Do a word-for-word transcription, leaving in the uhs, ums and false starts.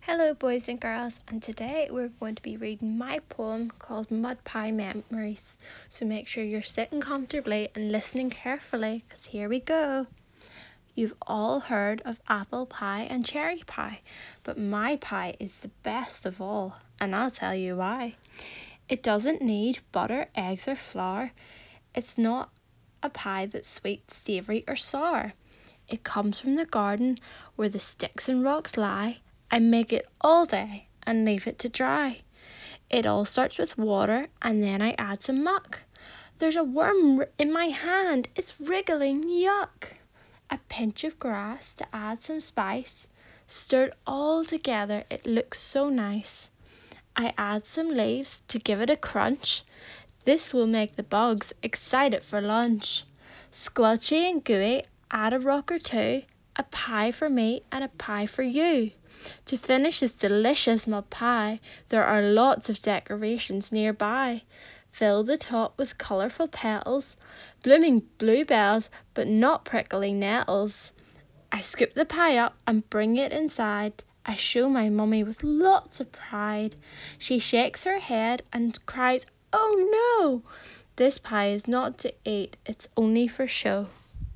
Hello boys and girls, and today we're going to be reading my poem called Mud Pie Memories. So make sure you're sitting comfortably and listening carefully, because here we go. You've all heard of apple pie and cherry pie, but my pie is the best of all, and I'll tell you why. It doesn't need butter, eggs or flour. It's not a pie that's sweet, savoury or sour. It comes from the garden where the sticks and rocks lie. I make it all day and leave it to dry. It all starts with water and then I add some muck. There's a worm in my hand, it's wriggling, yuck. A pinch of grass to add some spice. Stirred all together, it looks so nice. I add some leaves to give it a crunch. This will make the bugs excited for lunch. Squelchy and gooey, add a rock or two. A pie for me and a pie for you. To finish this delicious mud pie, there are lots of decorations nearby. Fill the top with colourful petals, blooming bluebells, but not prickly nettles. I scoop the pie up and bring it inside. I show my mummy with lots of pride. She shakes her head and cries, "Oh no! This pie is not to eat, it's only for show."